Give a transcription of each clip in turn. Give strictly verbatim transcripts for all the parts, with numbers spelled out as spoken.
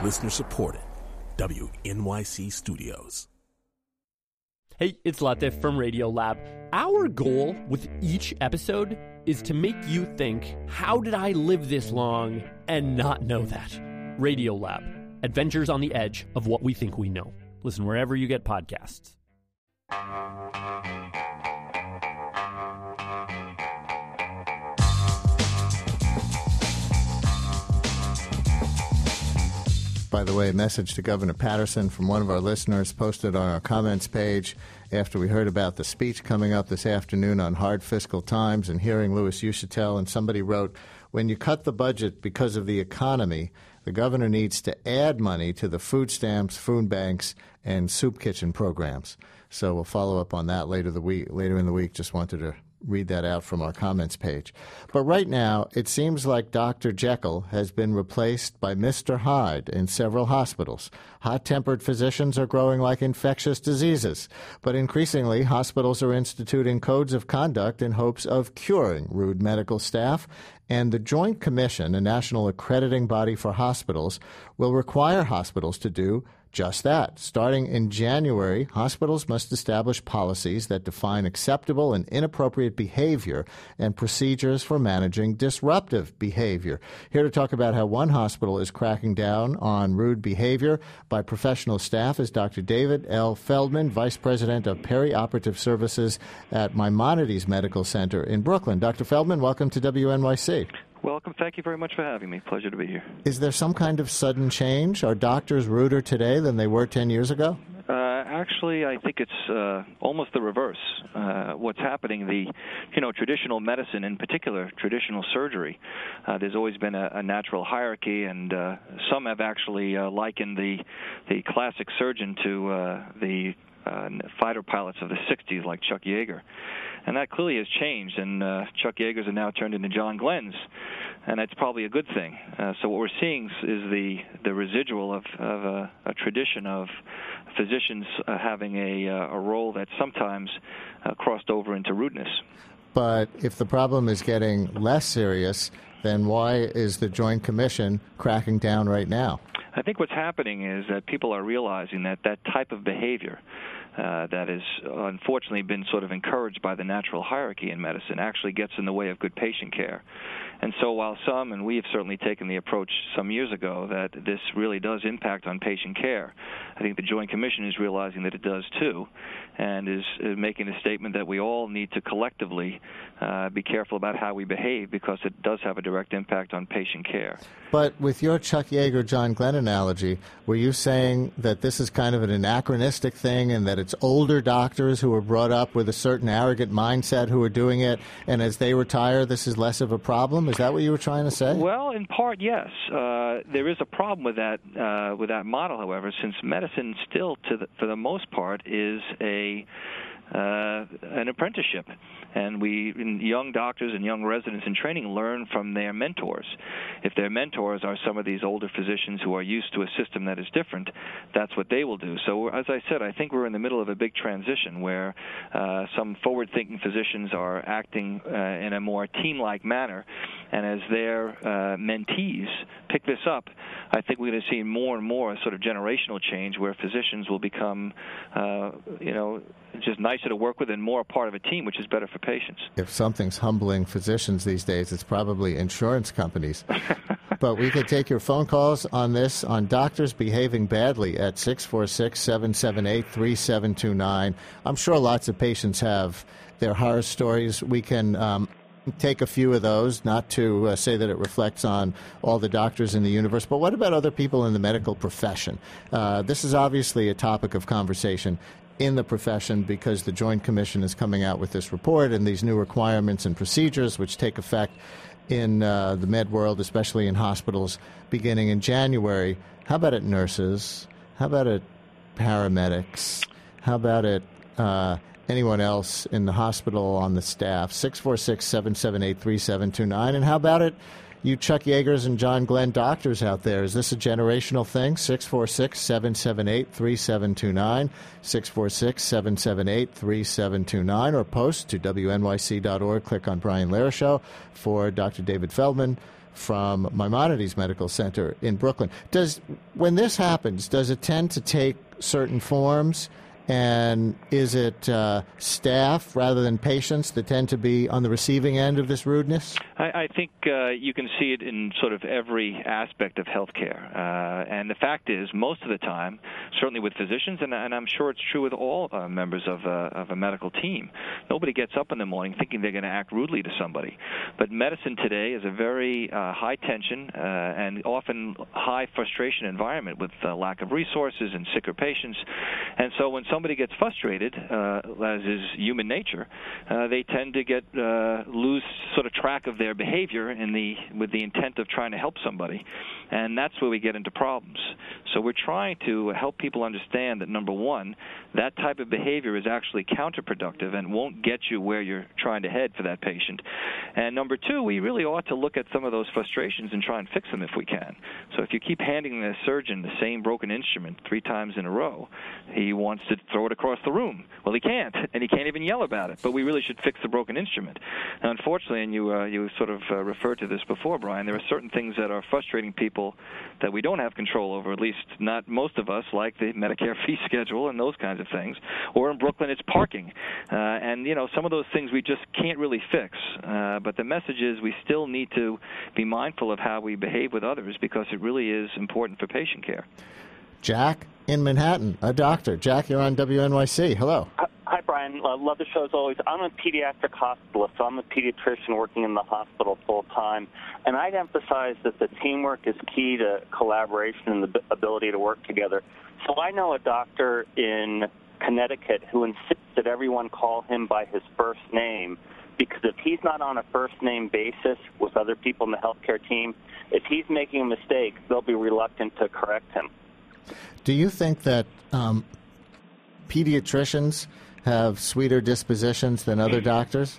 Listener supported. W N Y C Studios. Hey, it's Latif from Radiolab. Our goal with each episode is to make you think, how did I live this long and not know that? Radiolab, adventures on the edge of what we think we know. Listen wherever you get podcasts. By the way, a message to Governor Patterson from one of our listeners posted on our comments page after we heard about the speech coming up this afternoon on hard fiscal times and hearing Louis Uschitel, and somebody wrote, when you cut the budget because of the economy, the governor needs to add money to the food stamps, food banks, and soup kitchen programs. So we'll follow up on that later the week. Later in the week. Just wanted to read that out from our comments page. But right now, it seems like Doctor Jekyll has been replaced by Mister Hyde in several hospitals. Hot-tempered physicians are growing like infectious diseases. But increasingly, hospitals are instituting codes of conduct in hopes of curing rude medical staff. And the Joint Commission, a national accrediting body for hospitals, will require hospitals to do just that. Starting in January, hospitals must establish policies that define acceptable and inappropriate behavior and procedures for managing disruptive behavior. Here to talk about how one hospital is cracking down on rude behavior by professional staff is Doctor David L. Feldman, Vice President of Perioperative Services at Maimonides Medical Center in Brooklyn. Doctor Feldman, welcome to W N Y C. Welcome. Thank you very much for having me. Pleasure to be here. Is there some kind of sudden change? Are doctors ruder today than they were ten years ago? Uh, actually, I think it's uh, almost the reverse. Uh, what's happening, the, you know, traditional medicine, in particular, traditional surgery, uh, there's always been a, a natural hierarchy, and uh, some have actually uh, likened the the classic surgeon to uh, the uh, fighter pilots of the sixties, like Chuck Yeager. And that clearly has changed, and uh, Chuck Yeagers are now turned into John Glenns, and that's probably a good thing. Uh, so what we're seeing is the, the residual of, of a, a tradition of physicians uh, having a, uh, a role that sometimes uh, crossed over into rudeness. But if the problem is getting less serious, then why is the Joint Commission cracking down right now? I think what's happening is that people are realizing that that type of behavior uh, that has unfortunately been sort of encouraged by the natural hierarchy in medicine actually gets in the way of good patient care. And so while some, and we have certainly taken the approach some years ago, that this really does impact on patient care, I think the Joint Commission is realizing that it does too, and is, is making a statement that we all need to collectively uh, be careful about how we behave, because it does have a direct impact on patient care. But with your Chuck Yeager, John Glenn analogy, were you saying that this is kind of an anachronistic thing and that it's older doctors who were brought up with a certain arrogant mindset who are doing it, and as they retire, this is less of a problem? Is that what you were trying to say? Well, in part, yes. Uh, there is a problem with that uh, with that model, however, since medicine still, to the, for the most part, is a Uh, an apprenticeship, and we young doctors and young residents in training learn from their mentors. If their mentors are some of these older physicians who are used to a system that is different, that's what they will do. So as I said, I think we're in the middle of a big transition where uh, some forward-thinking physicians are acting uh, in a more team-like manner, and as their uh, mentees pick this up, I think we're going to see more and more sort of generational change where physicians will become, uh, you know, just nicer to work with and more a part of a team, which is better for patients. If something's humbling physicians these days, it's probably insurance companies. But we could take your phone calls on this, on doctors behaving badly, at six four six, seven seven eight, three seven two nine. I'm sure lots of patients have their horror stories. We can um, take a few of those, not to uh, say that it reflects on all the doctors in the universe, but what about other people in the medical profession? Uh, this is obviously a topic of conversation in the profession because the Joint Commission is coming out with this report and these new requirements and procedures which take effect in uh, the med world, especially in hospitals, beginning in January. How about it nurses? How about it paramedics? How about it uh, anyone else in the hospital on the staff? six four six, seven seven eight, three seven two nine. And how about it you Chuck Yeagers and John Glenn doctors out there, is this a generational thing? six four six, seven seven eight, three seven two nine, six four six, seven seven eight, three seven two nine, or post to W N Y C dot org. Click on Brian Lehrer Show for Doctor David Feldman from Maimonides Medical Center in Brooklyn. Does when this happens, does it tend to take certain forms? And is it uh, staff rather than patients that tend to be on the receiving end of this rudeness? I, I think uh, you can see it in sort of every aspect of healthcare. Uh, and the fact is, most of the time, certainly with physicians, and, and I'm sure it's true with all uh, members of a, of a medical team, nobody gets up in the morning thinking they're going to act rudely to somebody. But medicine today is a very uh, high-tension uh, and often high frustration environment with uh, lack of resources and sicker patients. And so when somebody gets frustrated, uh, as is human nature, uh, they tend to get uh, lose sort of track of their behavior in the with the intent of trying to help somebody, and that's where we get into problems. So we're trying to help people understand that, number one, that type of behavior is actually counterproductive and won't get you where you're trying to head for that patient. And number two, we really ought to look at some of those frustrations and try and fix them if we can. So if you keep handing the surgeon the same broken instrument three times in a row, he wants to throw it across the room. Well, he can't, and he can't even yell about it. But we really should fix the broken instrument. Now, unfortunately, and you uh, you sort of uh, referred to this before, Brian, there are certain things that are frustrating people that we don't have control over, at least not most of us, like the Medicare fee schedule and those kinds of things. Or in Brooklyn, it's parking. Uh, and, you know, some of those things we just can't really fix. Uh, but the message is we still need to be mindful of how we behave with others because it really is important for patient care. Jack in Manhattan, a doctor. Jack, you're on W N Y C. Hello. Hi, Brian. Uh, love the show as always. I'm a pediatric hospitalist, so I'm a pediatrician working in the hospital full-time. And I'd emphasize that the teamwork is key to collaboration and the ability to work together. So I know a doctor in Connecticut who insists that everyone call him by his first name, because if he's not on a first-name basis with other people in the healthcare team, if he's making a mistake, they'll be reluctant to correct him. Do you think that um, pediatricians have sweeter dispositions than other doctors?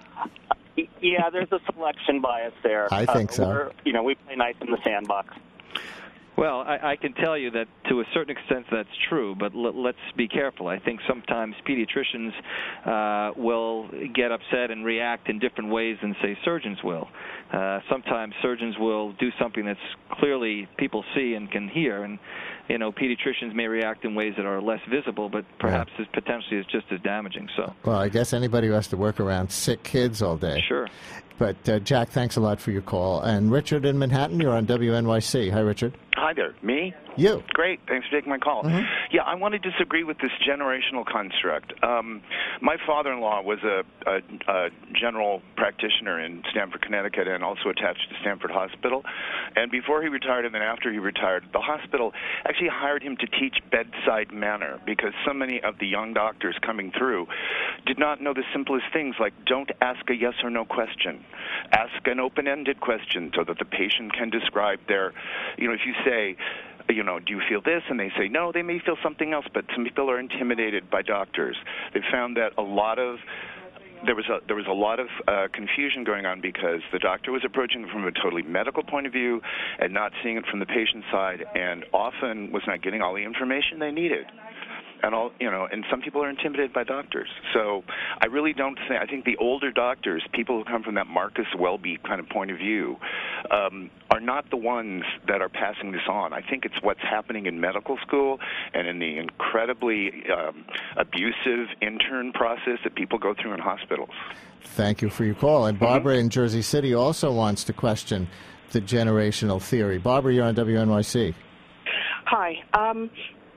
Yeah, there's a selection bias there. I think uh, so. We're, you know, we play nice in the sandbox. Well, I, I can tell you that to a certain extent that's true, but l- let's be careful. I think sometimes pediatricians uh, will get upset and react in different ways than, say, surgeons will. Uh, sometimes surgeons will do something that's clearly people see and can hear, and you know, pediatricians may react in ways that are less visible, but perhaps yeah. is potentially is just as damaging. So, well, I guess anybody who has to work around sick kids all day. Sure. But uh, Jack, thanks a lot for your call. And Richard in Manhattan, you're on W N Y C. Hi, Richard. Hi there. Me? You. Great. Thanks for taking my call. Mm-hmm. Yeah, I want to disagree with this generational construct. Um, my father-in-law was a, a, a general practitioner in Stamford, Connecticut, and also attached to Stamford Hospital. And before he retired and then after he retired, the hospital actually hired him to teach bedside manner because so many of the young doctors coming through did not know the simplest things like don't ask a yes or no question. Ask an open-ended question so that the patient can describe their, you know, if you say, you know, do you feel this? And they say no, they may feel something else, but some people are intimidated by doctors. They found that a lot of There was a there was a lot of uh, confusion going on because the doctor was approaching it from a totally medical point of view and not seeing it from the patient side, and often was not getting all the information they needed. And all you know, and some people are intimidated by doctors. So I really don't think. I think the older doctors, people who come from that Marcus Welby kind of point of view, um, are not the ones that are passing this on. I think it's what's happening in medical school and in the incredibly um, abusive intern process that people go through in hospitals. Thank you for your call. And Barbara mm-hmm. in Jersey City also wants to question the generational theory. Barbara, you're on W N Y C. Hi. Um,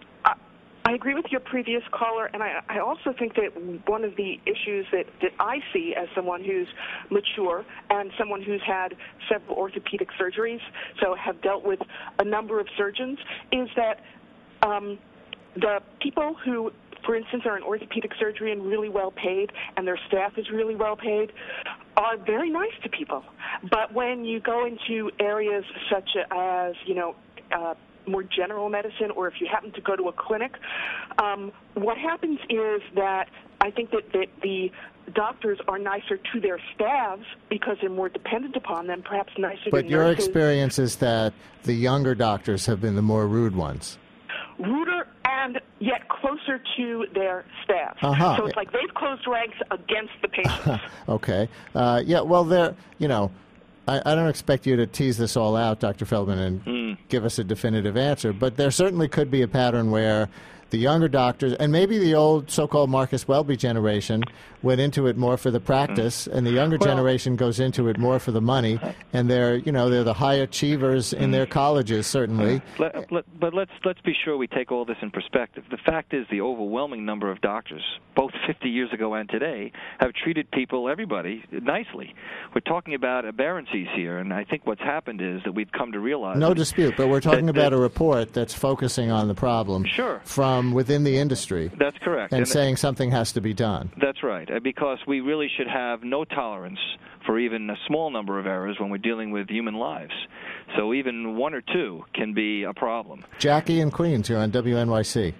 I agree with your previous caller, and I, I also think that one of the issues that, that I see as someone who's mature and someone who's had several orthopedic surgeries, so have dealt with a number of surgeons, is that um, the people who, for instance, are in orthopedic surgery and really well paid, and their staff is really well paid, are very nice to people. But when you go into areas such as, you know, uh, more general medicine, or if you happen to go to a clinic, um, what happens is that I think that, that the doctors are nicer to their staffs because they're more dependent upon them, perhaps nicer But to your nurses. experience is that the younger doctors have been the more rude ones. Ruder and yet closer to their staff. Uh-huh. So it's like they've closed ranks against the patients. Okay. Uh, yeah, well, there, you know, I, I don't expect you to tease this all out, Doctor Feldman, and Mm. give us a definitive answer, but there certainly could be a pattern where the younger doctors, and maybe the old so-called Marcus Welby generation, went into it more for the practice, and the younger Well- generation goes into it more for the money, and they're, you know, they're the high achievers in their colleges, certainly. Let, let, but let's let's be sure we take all this in perspective. The fact is, the overwhelming number of doctors, both fifty years ago and today, have treated people, everybody, nicely. We're talking about aberrancies here, and I think what's happened is that we've come to realize. No that- dispute, but we're talking that- about that- a report that's focusing on the problem Sure. from within the industry That's correct. and And- saying something has to be done. That's right, uh, because we really should have no tolerance for even a small number of errors when we're dealing with human lives. So even one or two can be a problem. Jackie in Queens, you're on W N Y C.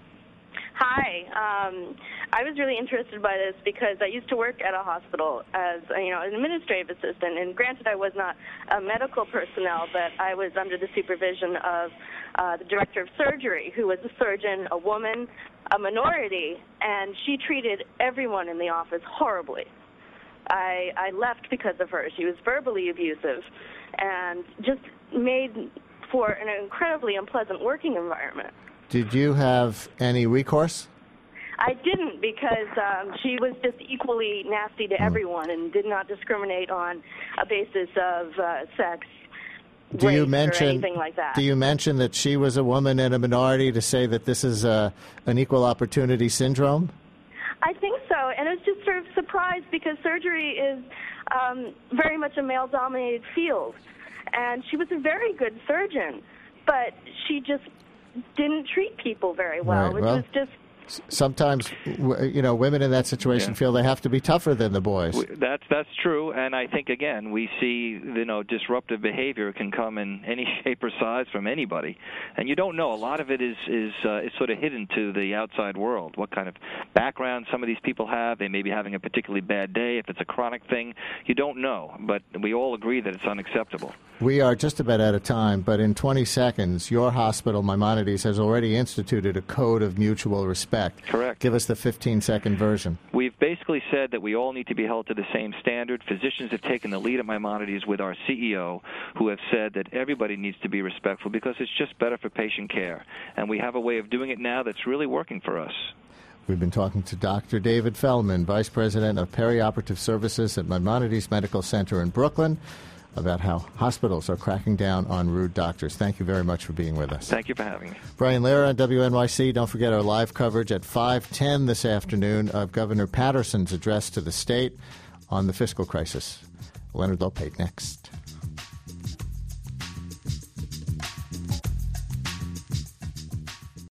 Hi. Um, I was really interested by this because I used to work at a hospital as uh, you know an administrative assistant, and granted I was not a medical personnel, but I was under the supervision of uh, the director of surgery, who was a surgeon, a woman, a minority, and she treated everyone in the office horribly. I, I left because of her. She was verbally abusive and just made for an incredibly unpleasant working environment. Did you have any recourse? I didn't because um, she was just equally nasty to everyone and did not discriminate on a basis of uh, sex, Do race, you or mention anything like that. Do you mention that she was a woman and a minority to say that this is a, an equal opportunity syndrome? I think so, and I was just sort of surprised because surgery is um, very much a male-dominated field, and she was a very good surgeon, but she just didn't treat people very well, Right, which well- was just Sometimes, w- you know, women in that situation Yeah. feel they have to be tougher than the boys. We- That's that's true, and I think again we see you know disruptive behavior can come in any shape or size from anybody, and you don't know. A lot of it is is uh, is sort of hidden to the outside world. What kind of background some of these people have? They may be having a particularly bad day. If it's a chronic thing, you don't know. But we all agree that it's unacceptable. We are just about out of time, but in twenty seconds, your hospital, Maimonides, has already instituted a code of mutual respect. Correct. Give us the fifteen-second version. We've basically said that we all need to be held to the same standard. Physicians have taken the lead at Maimonides with our C E O, who have said that everybody needs to be respectful because it's just better for patient care. And we have a way of doing it now that's really working for us. We've been talking to Doctor David Feldman, Vice President of Perioperative Services at Maimonides Medical Center in Brooklyn, about how hospitals are cracking down on rude doctors. Thank you very much for being with us. Thank you for having me. Brian Lehrer on W N Y C. Don't forget our live coverage at five ten this afternoon of Governor Patterson's address to the state on the fiscal crisis. Leonard Lopate next.